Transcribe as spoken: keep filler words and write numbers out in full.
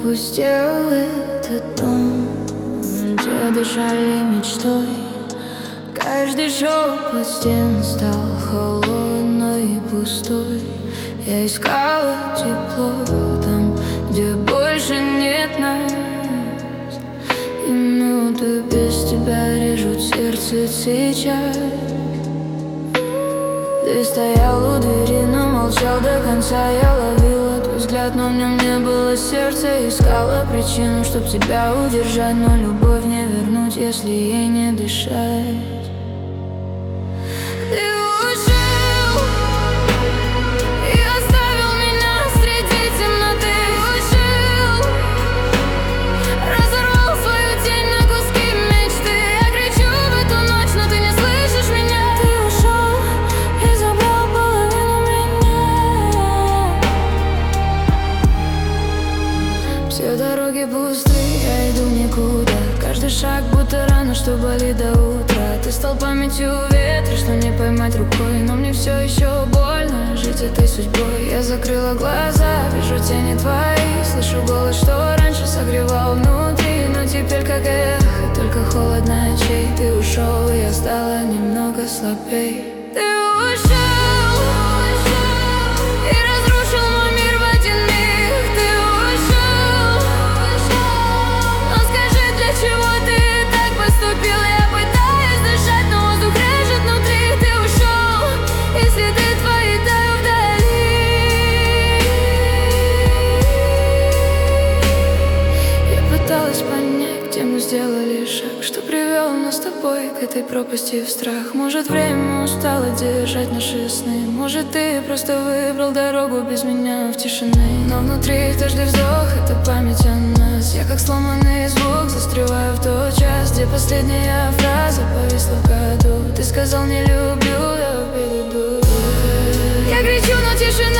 Опустел этот дом, где дышали мечтой. Каждый шепот стен стал холодной и пустой. Я искала тепло там, где больше нет нас. И минуты без тебя режут сердце сейчас. Ты стоял у двери, но молчал до конца. Я ловила твой взгляд, но в нем не было сердца. Искала причину, чтоб тебя удержать, но любовь не вернуть, если ей не дышать. Ты ушел и оставил меня среди темноты. Ушел, разорвал свою тень на куски мечты. Я кричу в эту ночь, но ты не слышишь меня. Ты ушел и забрал половину меня. Все дороги пустые, я иду никуда. Каждый шаг будто рана, что болит до утра. Ты стал памятью ветра, что не поймать рукой. Но мне все еще больно жить этой судьбой. Я закрыла глаза, вижу тени твои. Слышу голос, что раньше согревал внутри. Но теперь как эхо, только холод ночей. Ты ушел, и я стала немного слабей. Ты ушел и разрушил мой мир в один миг. Ты ушел, но скажи, для чего ты так поступил? Я пытаюсь дышать, но воздух режет внутри. Ты ушел, и следы твои тают вдали. Я пыталась понять, где мы сделали шаг, что привел нас с тобой к этой пропасти в страх. Может, время устало держать наши сны. Может, ты просто выбрал дорогу без меня в тишины. Но внутри каждый вздох — это память о нас. Я как сломанный звук застреваю в тот час, где последняя фраза повисла в году. Ты сказал: не люблю, я в беду. Я кричу, но тишина